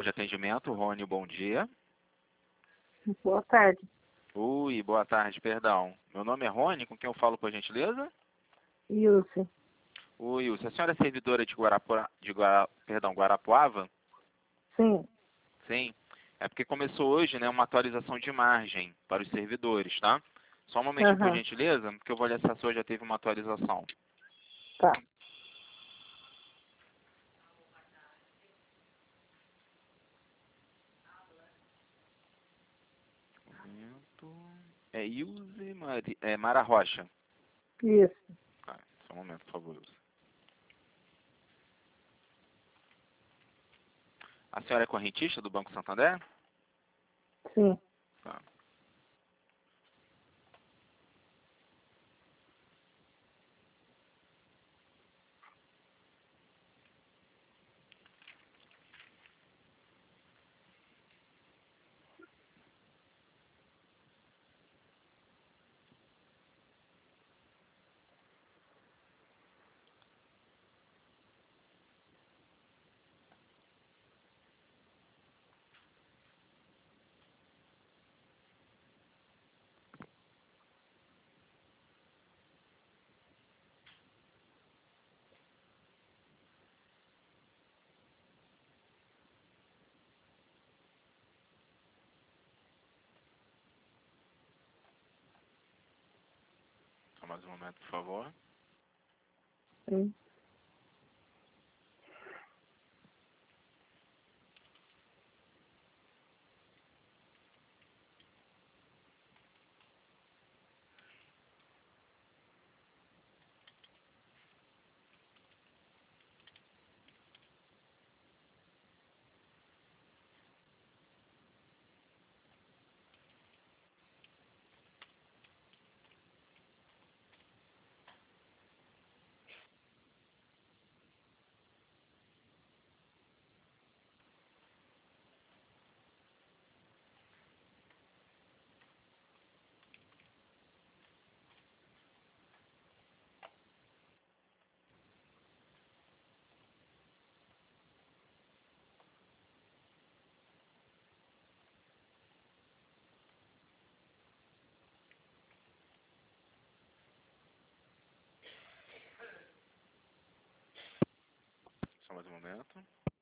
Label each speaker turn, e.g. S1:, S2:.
S1: de atendimento, Rony, bom dia.
S2: Boa tarde.
S1: Oi, boa tarde, perdão. Meu nome é Rony, com quem eu falo, por gentileza?
S2: Ilse.
S1: Oi, Ilse. A senhora é servidora de Guarapuava?
S2: Sim.
S1: Sim. É porque começou hoje, né, uma atualização de margem para os servidores, tá? Só um momentinho, por
S2: Aham.
S1: gentileza, porque eu vou olhar se a sua já teve uma atualização.
S2: Tá.
S1: Momento. É Ilse Mara Rocha.
S2: Isso.
S1: Tá, só um momento, por favor, Ilse. A senhora é correntista do Banco Santander?
S2: Sim.
S1: Tá. Só mais um momento, por favor.
S2: Sim.
S1: Só mais um momento.